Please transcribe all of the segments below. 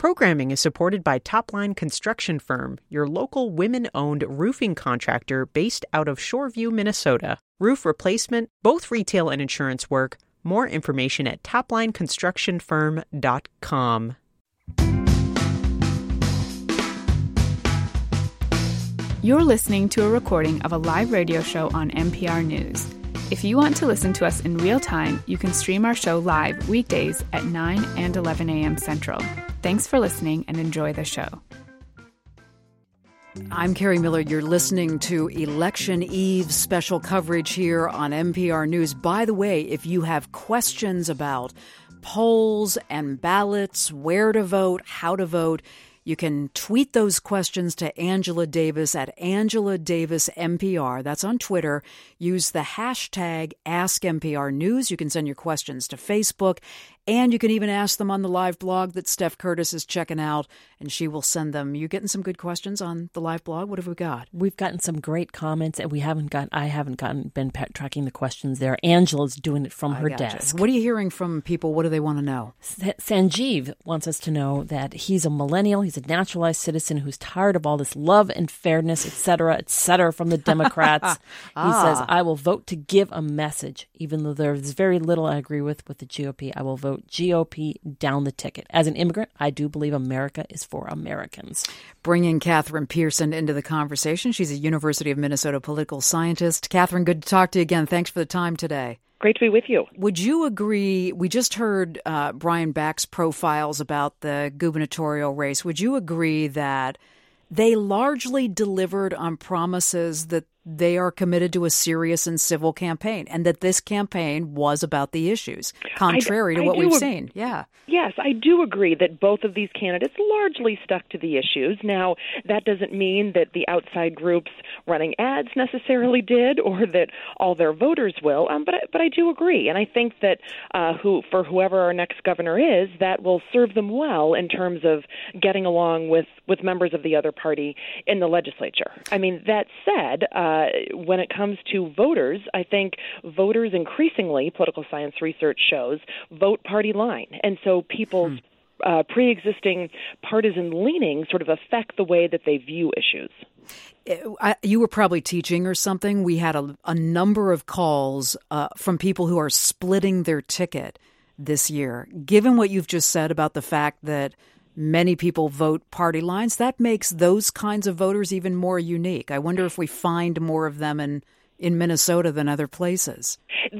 Programming is supported by Topline Construction Firm, your local women-owned roofing contractor based out of Shoreview, Minnesota. Roof replacement, both retail and insurance work. More information at toplineconstructionfirm.com. You're listening to a recording of a live radio show on NPR News. If you want to listen to us in real time, you can stream our show live weekdays at 9 and 11 a.m. Central. Thanks for listening and enjoy the show. I'm Carrie Miller. You're listening to Election Eve special coverage here on NPR News. By the way, if you have questions about polls and ballots, where to vote, how to vote, you can tweet those questions to Angela Davis at Angela Davis NPR. That's on Twitter. Use the hashtag AskNPRNews. You can send your questions to Facebook. And you can even ask them on the live blog that Steph Curtis is checking out, and she will send them. You getting some good questions on the live blog? What have we got? We've gotten some great comments, and I haven't been tracking the questions there. Angela's doing it from her desk. What are you hearing from people? What do they want to know? Sanjeev wants us to know that he's a millennial. He's a naturalized citizen who's tired of all this love and fairness, et cetera, from the Democrats. He says, I will vote to give a message, even though there's very little I agree with the GOP. I will vote GOP down the ticket. As an immigrant, I do believe America is for Americans. Bringing Catherine Pearson into the conversation. She's a University of Minnesota political scientist. Catherine, good to talk to you again. Thanks for the time today. Great to be with you. Would you agree, we just heard Brian Back's profiles about the gubernatorial race. Would you agree that they largely delivered on promises that they are committed to a serious and civil campaign, and that this campaign was about the issues, contrary to what we've seen? Yeah. Yes, I do agree that both of these candidates largely stuck to the issues. Now, that doesn't mean that the outside groups running ads necessarily did, or that all their voters will, but I do agree. And I think that for whoever our next governor is, that will serve them well in terms of getting along with members of the other party in the legislature. I mean, that said, when it comes to voters, I think voters increasingly, political science research shows, vote party line. And so people's pre-existing partisan leanings sort of affect the way that they view issues. You were probably teaching or something. We had a number of calls from people who are splitting their ticket this year. Given what you've just said about the fact that many people vote party lines, that makes those kinds of voters even more unique. I wonder if we find more of them in Minnesota than other places.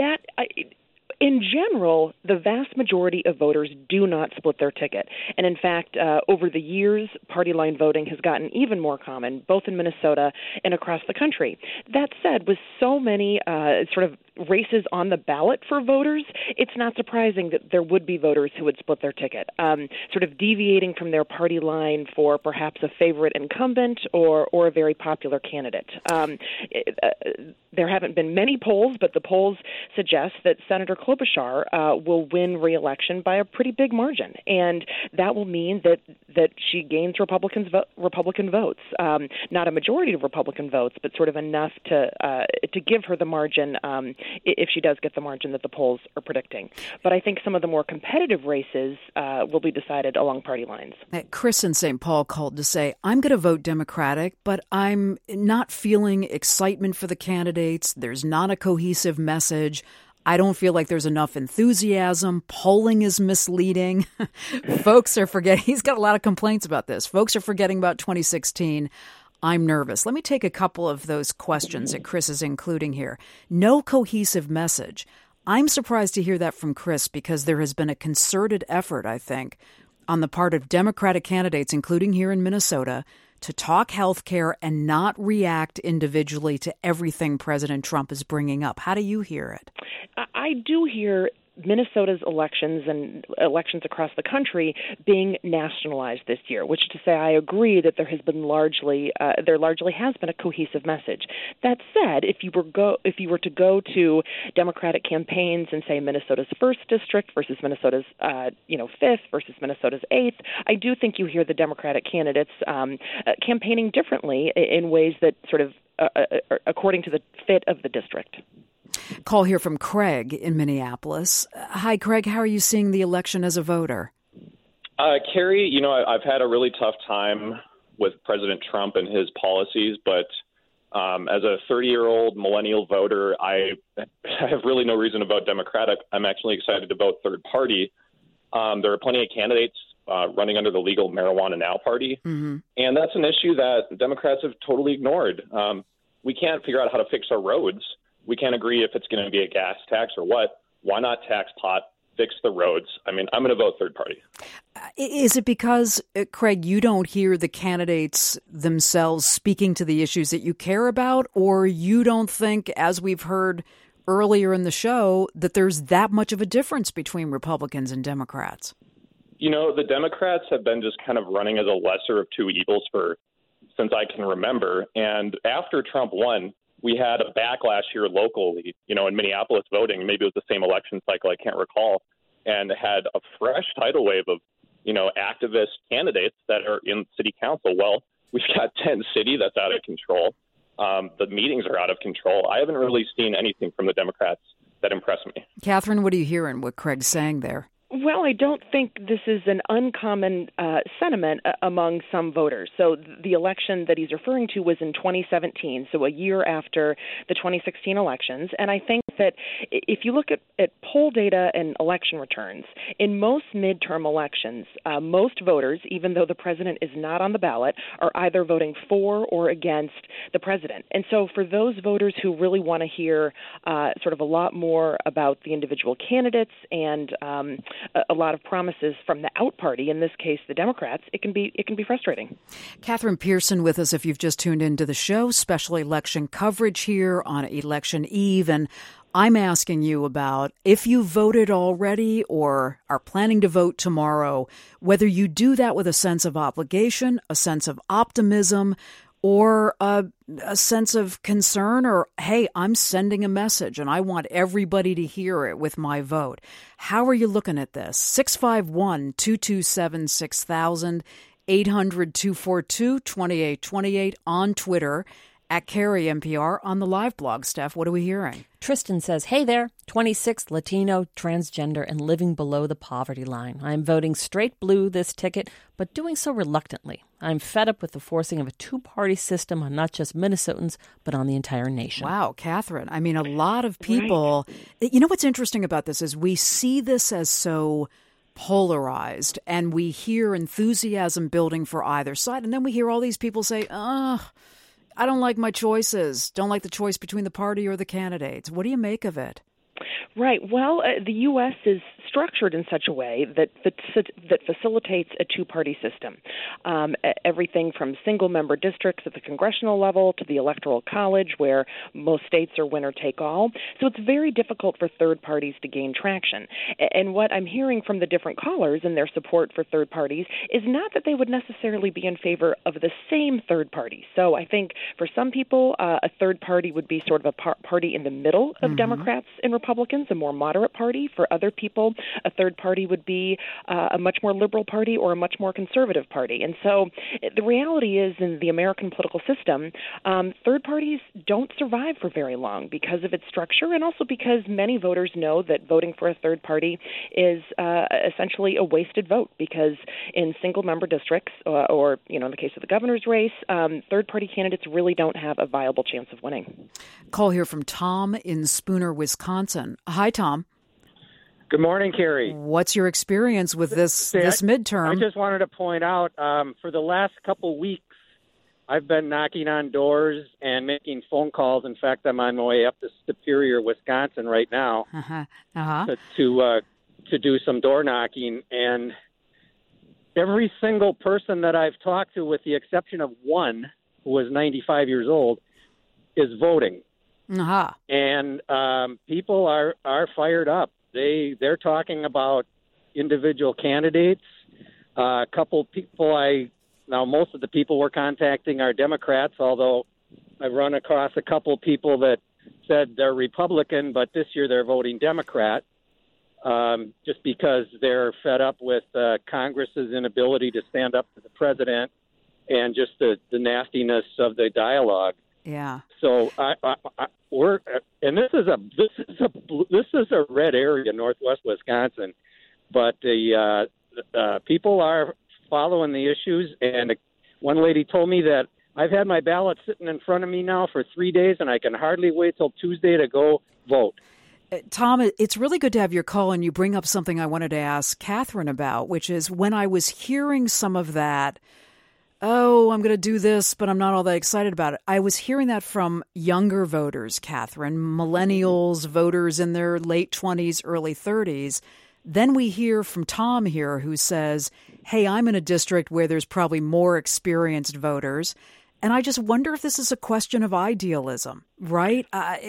In general, the vast majority of voters do not split their ticket. And in fact, over the years, party line voting has gotten even more common, both in Minnesota and across the country. That said, with so many sort of races on the ballot for voters, it's not surprising that there would be voters who would split their ticket, sort of deviating from their party line for perhaps a favorite incumbent or a very popular candidate. There haven't been many polls, but the polls suggest that Senator Klobuchar will win re-election by a pretty big margin, and that will mean that she gains Republican votes, not a majority of Republican votes, but sort of enough to give her the margin if she does get the margin that the polls are predicting. But I think some of the more competitive races will be decided along party lines. Chris in St. Paul called to say, I'm going to vote Democratic, but I'm not feeling excitement for the candidates. There's not a cohesive message. I don't feel like there's enough enthusiasm. Polling is misleading. Folks are forgetting. He's got a lot of complaints about this. Folks are forgetting about 2016. I'm nervous. Let me take a couple of those questions that Chris is including here. No cohesive message. I'm surprised to hear that from Chris because there has been a concerted effort, I think, on the part of Democratic candidates, including here in Minnesota, to talk health care and not react individually to everything President Trump is bringing up. How do you hear it? I do hear Minnesota's elections and elections across the country being nationalized this year, which to say I agree that there largely has been a cohesive message. That said, if you were to go to Democratic campaigns and say Minnesota's 1st district versus Minnesota's 5th versus Minnesota's 8th, I do think you hear the Democratic candidates campaigning differently in ways that sort of according to the fit of the district. Call here from Craig in Minneapolis. Hi, Craig. How are you seeing the election as a voter? Carrie, I've had a really tough time with President Trump and his policies, but as a 30-year-old millennial voter, I have really no reason to vote Democratic. I'm actually excited to vote third party. There are plenty of candidates running under the Legal Marijuana Now party, and that's an issue that Democrats have totally ignored. We can't figure out how to fix our roads. We can't agree if it's going to be a gas tax or what. Why not tax pot, fix the roads? I mean, I'm going to vote third party. Is it because, Craig, you don't hear the candidates themselves speaking to the issues that you care about, or you don't think, as we've heard earlier in the show, that there's that much of a difference between Republicans and Democrats? The Democrats have been just kind of running as a lesser of two evils since I can remember. And after Trump won, we had a backlash here locally, in Minneapolis voting. Maybe it was the same election cycle, I can't recall, and had a fresh tidal wave of, activist candidates that are in city council. Well, we've got Tent City that's out of control. The meetings are out of control. I haven't really seen anything from the Democrats that impressed me. Catherine, what are you hearing, what Craig's saying there? Well, I don't think this is an uncommon sentiment among some voters. So the election that he's referring to was in 2017, so a year after the 2016 elections. And I think that if you look at poll data and election returns, in most midterm elections, most voters, even though the president is not on the ballot, are either voting for or against the president. And so for those voters who really want to hear sort of a lot more about the individual candidates and a lot of promises from the out party, in this case the Democrats, it can be frustrating. Catherine Pearson with us if you've just tuned into the show. Special election coverage here on election eve, and I'm asking you about if you voted already or are planning to vote tomorrow, whether you do that with a sense of obligation, a sense of optimism, or a sense of concern, or, hey, I'm sending a message and I want everybody to hear it with my vote. How are you looking at this? 651-227-6000, 800-242-2828 on Twitter, at Carrie NPR, on the live blog. Steph, what are we hearing? Tristan says, hey there, 26, Latino, transgender, and living below the poverty line. I'm voting straight blue this ticket, but doing so reluctantly. I'm fed up with the forcing of a two-party system on not just Minnesotans, but on the entire nation. Wow, Catherine. I mean, a lot of people... Right. You know what's interesting about this is we see this as so polarized, and we hear enthusiasm building for either side, and then we hear all these people say, I don't like my choices. Don't like the choice between the party or the candidates. What do you make of it? Right. Well, the U.S. is structured in such a way that facilitates a two-party system. Everything from single-member districts at the congressional level to the Electoral College, where most states are winner-take-all. So it's very difficult for third parties to gain traction. And what I'm hearing from the different callers and their support for third parties is not that they would necessarily be in favor of the same third party. So I think for some people, a third party would be sort of a party in the middle of Democrats and Republicans, a more moderate party. For other people, a third party would be a much more liberal party or a much more conservative party. And so the reality is, in the American political system, third parties don't survive for very long because of its structure, and also because many voters know that voting for a third party is essentially a wasted vote, because in single-member districts, or in the case of the governor's race, third-party candidates really don't have a viable chance of winning. Call here from Tom in Spooner, Wisconsin. Hi, Tom. Good morning, Carrie. What's your experience with this midterm? I just wanted to point out, for the last couple weeks, I've been knocking on doors and making phone calls. In fact, I'm on my way up to Superior, Wisconsin right now to do some door knocking. And every single person that I've talked to, with the exception of one who was 95 years old, is voting. And people are fired up. They're talking about individual candidates. A couple people most of the people we're contacting are Democrats, although I've run across a couple people that said they're Republican, but this year they're voting Democrat, just because they're fed up with Congress's inability to stand up to the president and just the nastiness of the dialogue. Yeah. So this is a red area, Northwest Wisconsin, but the people are following the issues. And one lady told me that I've had my ballot sitting in front of me now for 3 days, and I can hardly wait till Tuesday to go vote. Tom, it's really good to have your call, and you bring up something I wanted to ask Catherine about, which is when I was hearing some of that, oh, I'm going to do this, but I'm not all that excited about it. I was hearing that from younger voters, Catherine, millennials, voters in their late 20s, early 30s. Then we hear from Tom here who says, hey, I'm in a district where there's probably more experienced voters. And I just wonder if this is a question of idealism, right?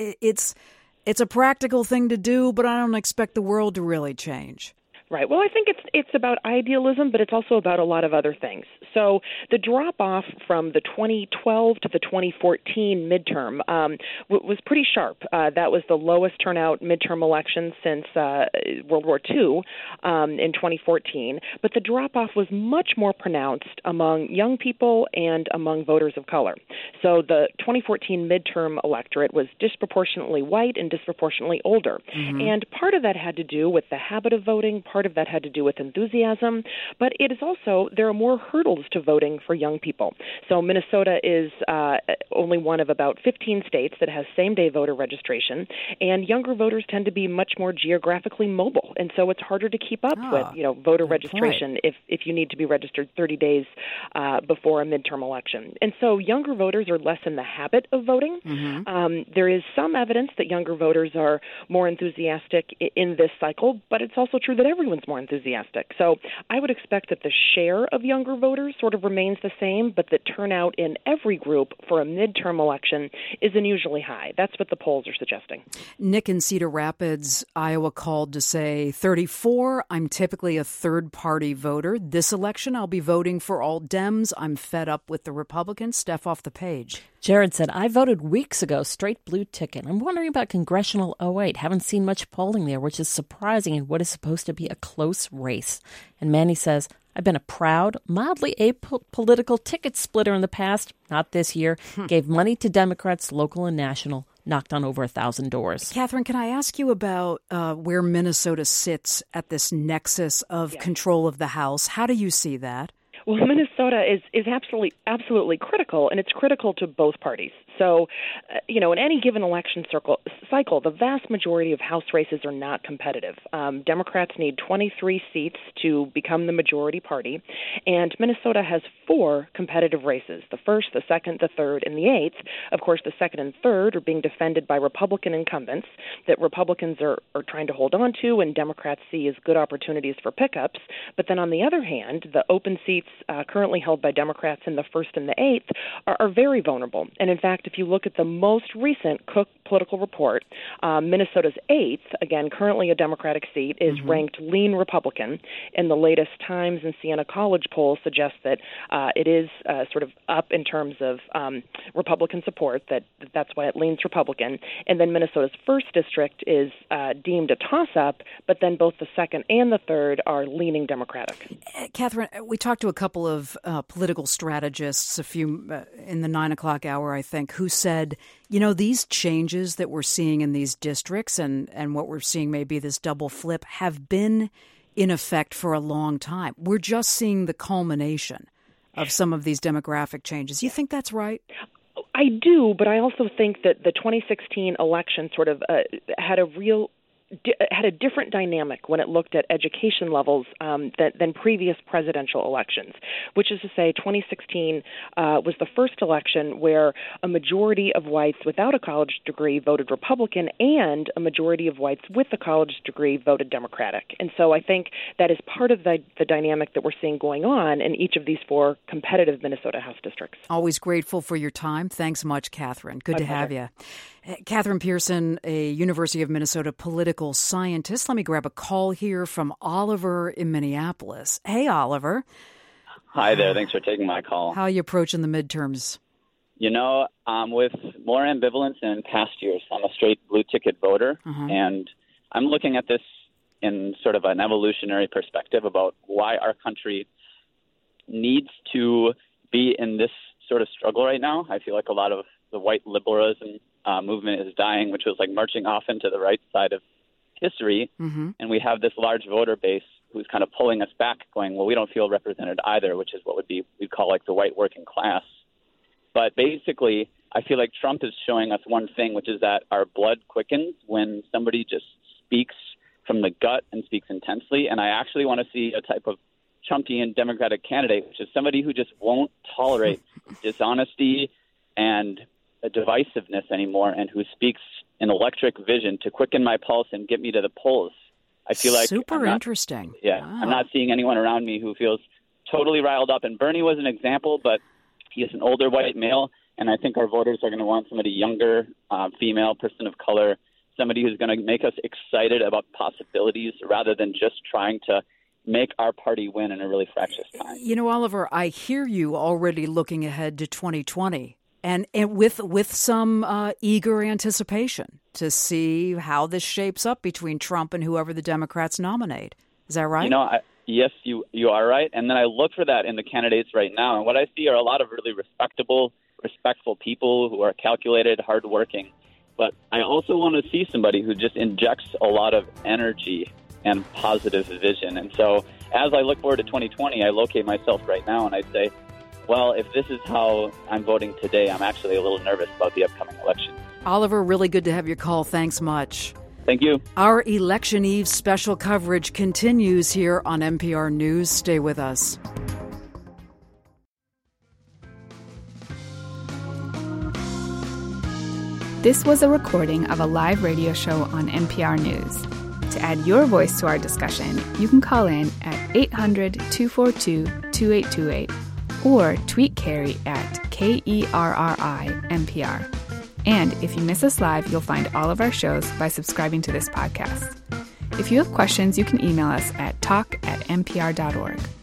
It's a practical thing to do, but I don't expect the world to really change. Right. Well, I think it's about idealism, but it's also about a lot of other things. So the drop-off from the 2012 to the 2014 midterm was pretty sharp. That was the lowest turnout midterm election since World War II in 2014. But the drop-off was much more pronounced among young people and among voters of color. So the 2014 midterm electorate was disproportionately white and disproportionately older. Mm-hmm. And part of that had to do with the habit of voting, part of that had to do with enthusiasm, but it is also, there are more hurdles to voting for young people. So Minnesota is only one of about 15 states that has same-day voter registration, and younger voters tend to be much more geographically mobile, and so it's harder to keep up with, voter registration if you need to be registered 30 days before a midterm election. And so younger voters are less in the habit of voting. Mm-hmm. There is some evidence that younger voters are more enthusiastic in this cycle, but it's also true that everyone's more enthusiastic. So I would expect that the share of younger voters sort of remains the same, but the turnout in every group for a midterm election is unusually high. That's what the polls are suggesting. Nick in Cedar Rapids, Iowa, called to say, 34, I'm typically a third-party voter. This election, I'll be voting for all Dems. I'm fed up with the Republicans. Steph off the page. Jared said, I voted weeks ago, straight blue ticket. I'm wondering about congressional 08. Haven't seen much polling there, which is surprising in what is supposed to be a close race. And Manny says, I've been a proud, mildly apolitical ticket splitter in the past, not this year. Gave money to Democrats, local and national, knocked on over 1,000 doors. Catherine, can I ask you about where Minnesota sits at this nexus of control of the House? How do you see that? Well, Minnesota is absolutely critical, and it's critical to both parties. So, in any given election cycle, the vast majority of House races are not competitive. Democrats need 23 seats to become the majority party, and Minnesota has 4 competitive races, the 1st, the 2nd, the 3rd, and the 8th. Of course, the 2nd and 3rd are being defended by Republican incumbents that Republicans are trying to hold on to, and Democrats see as good opportunities for pickups. But then on the other hand, the open seats currently held by Democrats in the 1st and the 8th are very vulnerable. And in fact, if you look at the most recent Cook political report, Minnesota's 8th, again, currently a Democratic seat, is ranked lean Republican. And the latest Times and Siena College poll suggests that it is sort of up in terms of Republican support, that's why it leans Republican. And then Minnesota's 1st district is deemed a toss-up, but then both the 2nd and the 3rd are leaning Democratic. Catherine, we talked to a couple of political strategists a few in the 9 o'clock hour, I think, who said, these changes that we're seeing in these districts and what we're seeing maybe this double flip have been in effect for a long time. We're just seeing the culmination of some of these demographic changes. You think that's right? I do, but I also think that the 2016 election sort of had a different dynamic when it looked at education levels than previous presidential elections, which is to say 2016 was the first election where a majority of whites without a college degree voted Republican and a majority of whites with a college degree voted Democratic. And so I think that is part of the dynamic that we're seeing going on in each of these 4 competitive Minnesota House districts. Always grateful for your time. Thanks much, Catherine. Good to have you. Catherine Pearson, a University of Minnesota political scientist. Let me grab a call here from Oliver in Minneapolis. Hey, Oliver. Hi there. Thanks for taking my call. How are you approaching the midterms? With more ambivalence than in past years. I'm a straight blue ticket voter, and I'm looking at this in sort of an evolutionary perspective about why our country needs to be in this sort of struggle right now. I feel like a lot of the white liberalism movement is dying, which was like marching off into the right side of history. And we have this large voter base who's kind of pulling us back, going, well, we don't feel represented either, which is what we'd call like the white working class. But basically, I feel like Trump is showing us one thing, which is that our blood quickens when somebody just speaks from the gut and speaks intensely. And I actually want to see a type of Trumpian Democratic candidate, which is somebody who just won't tolerate dishonesty and divisiveness anymore, and who speaks an electric vision to quicken my pulse and get me to the polls. I feel like super interesting. Yeah, wow. I'm not seeing anyone around me who feels totally riled up. And Bernie was an example, but he is an older white male, and I think our voters are going to want somebody younger, female, person of color, somebody who's going to make us excited about possibilities rather than just trying to make our party win in a really fractious time. You know, Oliver, I hear you already looking ahead to 2020 and with some eager anticipation to see how this shapes up between Trump and whoever the Democrats nominate. Is that right? You know, yes, you are right. And then I look for that in the candidates right now. And what I see are a lot of really respectful people who are calculated, hardworking. But I also want to see somebody who just injects a lot of energy and positive vision. And so as I look forward to 2020, I locate myself right now and I say, well, if this is how I'm voting today, I'm actually a little nervous about the upcoming election. Oliver, really good to have your call. Thanks much. Thank you. Our Election Eve special coverage continues here on NPR News. Stay with us. This was a recording of a live radio show on NPR News. To add your voice to our discussion, you can call in at 800-242-2828 or tweet Carrie at KERRI-NPR. And if you miss us live, you'll find all of our shows by subscribing to this podcast. If you have questions, you can email us at talk@npr.org.